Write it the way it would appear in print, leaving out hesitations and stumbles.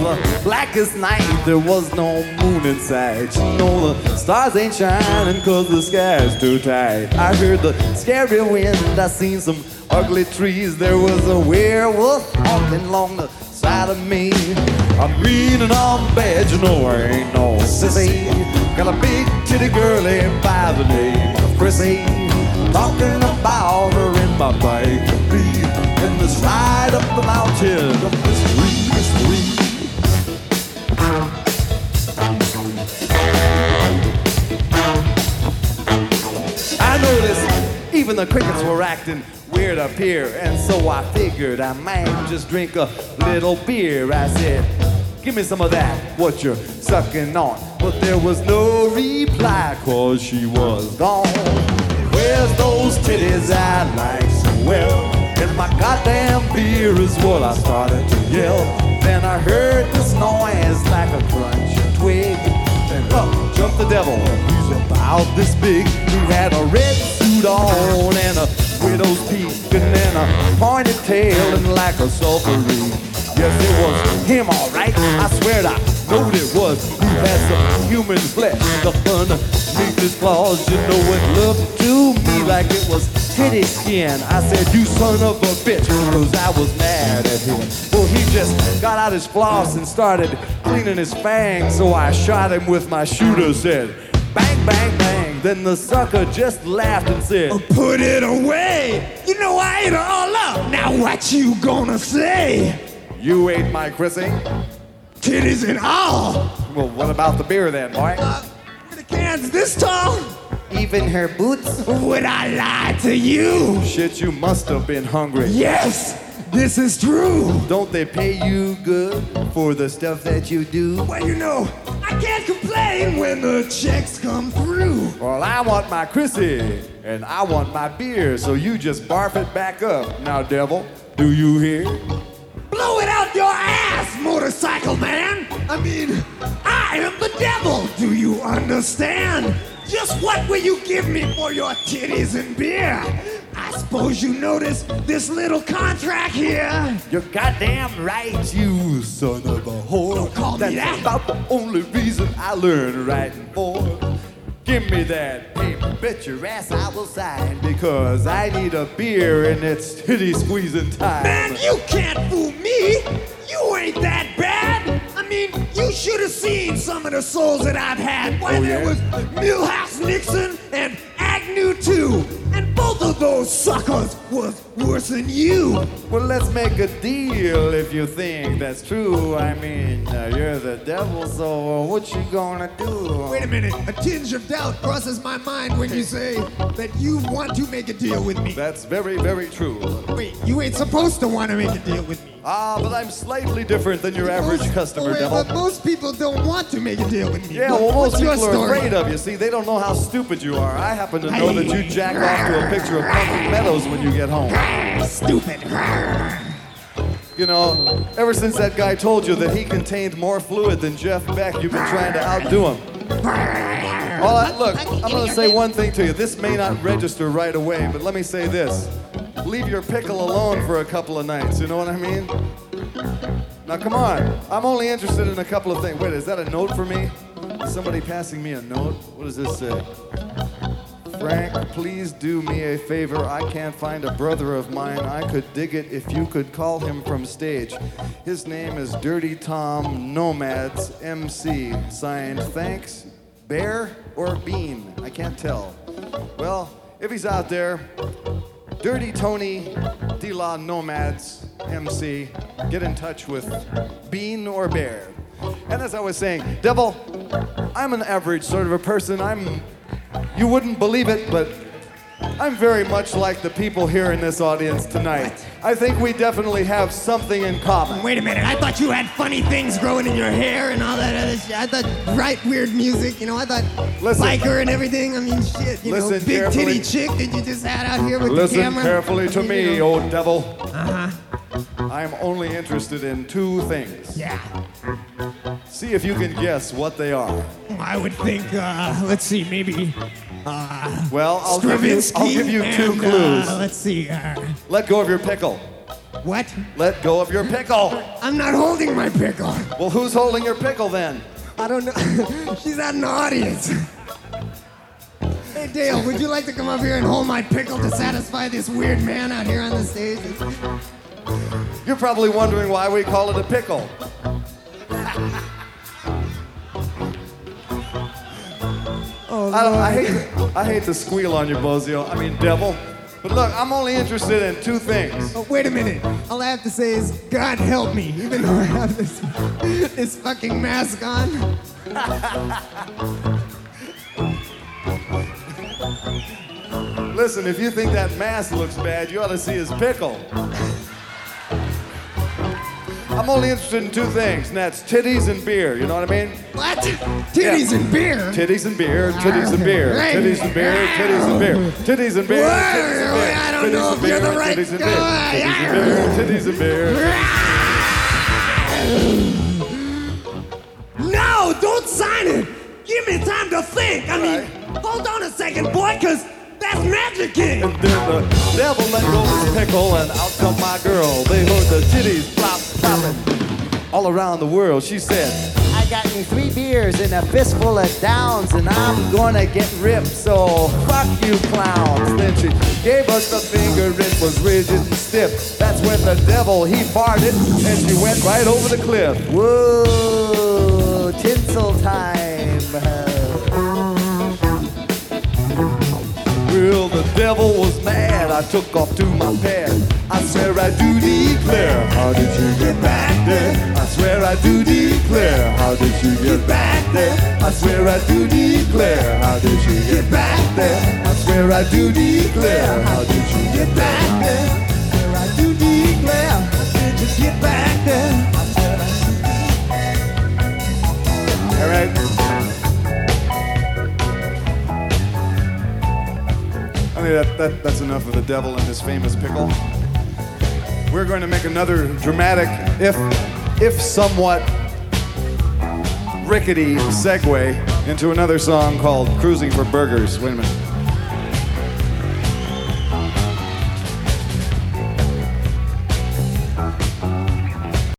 the blackest night. There was no moon in sight. You know the stars ain't shining 'cause the sky's too tight. I heard the scary wind, I seen some ugly trees. There was a werewolf walking along the side of me. I'm mean and I'm bad, you know I ain't no sissy. Got a big titty girlie by the name of Chrissy. Talking about her in my bike. In this ride up the mountain of mystery. I noticed even the crickets were acting weird up here, and so I figured I might just drink a little beer. I said, give me some of that, what you're sucking on. But there was no reply, 'cause she was gone. Where's those titties I like so well? And my goddamn beer is what I started to yell. Then I heard this noise like a crunching twig. Then up jumped the devil. He's about this big. He had a red suit on and a widow's peak and then a pointed tail and like a sulphurine. Yes, it was him, all right. I swear I knowed it was. He had some human flesh up underneath his claws. You know, it looked to me like it was titty skin. I said, you son of a bitch, 'cause I was mad at him. Well, he just got out his floss and started cleaning his fangs. So I shot him with my shooter, said, bang, bang, bang. Then the sucker just laughed and said, put it away. You know I ate it all up. Now what you gonna say? You ate my Chrissy? Titties and all. Well, what about the beer then, boy? Were the cans this tall? Even her boots? Would I lie to you? Shit, you must have been hungry. Yes, this is true. Don't they pay you good for the stuff that you do? Well, you know, I can't complain when the checks come through. Well, I want my Chrissy, and I want my beer, so you just barf it back up. Now, devil, do you hear? Blow it out your ass, motorcycle man! I mean, I am the devil, do you understand? Just what will you give me for your titties and beer? I suppose you notice this little contract here. You're goddamn right, you son of a whore. Don't call me that. That's about the only reason I learned writing for. Give me that paper, bet your ass I will sign, because I need a beer and it's titty squeezing time. Man, you can't fool me! You ain't that bad! I mean, you should have seen some of the souls that I've had. Why, there was Milhouse Nixon and Agnew too, and both of those suckers was worse than you. Well, let's make a deal if you think that's true. I mean, you're the devil, so what you gonna do? Wait a minute, a tinge of doubt crosses my mind when you say that you want to make a deal with me. That's very, very true. Wait, you ain't supposed to want to make a deal with me. Ah, but I'm slightly different than your average customer, devil. But most people don't want to make a deal with me. Yeah, well, most What's your people are story? afraid of you. See, they don't know how stupid you are. I happen to know that you jack off to a picture of Pumpkin Meadows when you get home. Stupid. You know, ever since that guy told you that he contained more fluid than Jeff Beck, you've been trying to outdo him. Look, I'm going to say one thing to you. This may not register right away, but let me say this. Leave your pickle alone for a couple of nights, you know what I mean? Now, come on. I'm only interested in a couple of things. Wait, is that a note for me? Is somebody passing me a note? What does this say? Frank, please do me a favor. I can't find a brother of mine. I could dig it if you could call him from stage. His name is Dirty Tom Nomads MC. Signed, thanks, Bear or Bean? I can't tell. Well, if he's out there, Dirty Tony De La Nomads MC, get in touch with Bean or Bear. And as I was saying, Devil, I'm an average sort of a person. You wouldn't believe it, but I'm very much like the people here in this audience tonight. I think we definitely have something in common. Wait a minute, I thought you had funny things growing in your hair and all that other shit. I thought weird music, you know, I thought biker and everything. I mean, shit, you know, big titty chick that you just had out here with the camera. Listen carefully to me, old devil. Uh-huh. I'm only interested in two things. Yeah. See if you can guess what they are. I would think, let's see, maybe... well, I'll give you two clues. Let's see. Let go of your pickle. What? Let go of your pickle. I'm not holding my pickle. Well, who's holding your pickle then? I don't know. She's out in the audience. Hey, Dale, would you like to come up here and hold my pickle to satisfy this weird man out here on the stage? You're probably wondering why we call it a pickle. I hate to squeal on you, Bozio. I mean, devil. But look, I'm only interested in two things. Oh, wait a minute. All I have to say is, God help me, even though I have this fucking mask on. Listen, if you think that mask looks bad, you ought to see his pickle. I'm only interested in two things, and that's titties and beer. You know what I mean? What? Titties and beer? Titties and beer, titties and beer, titties and beer, titties and beer, titties and beer, titties and beer. I don't know if you're the right guy. Titties and beer. No, don't sign it. Give me time to think. I mean, hold on a second, boy, because that's Magic King. And then the devil let go of his pickle, and out come my girl. They heard the titties flop, flopping all around the world. She said, I got me 3 beers and a fistful of downs, and I'm gonna get ripped, so fuck you clowns. Then she gave us the finger, it was rigid and stiff. That's when the devil, he farted, and she went right over the cliff. Whoa, tinsel time. Well, the devil was mad, I took off to my pad. I swear I do declare, how did you get back there? I swear I do declare, how did you get back there? I swear I do declare, how did you get back there? I swear I do declare, how did you get back there? I swear I do declare, how did you get back there? All right. I mean, that's enough of the devil and his famous pickle. We're going to make another dramatic, if somewhat rickety segue into another song called Cruising for Burgers. Wait a minute.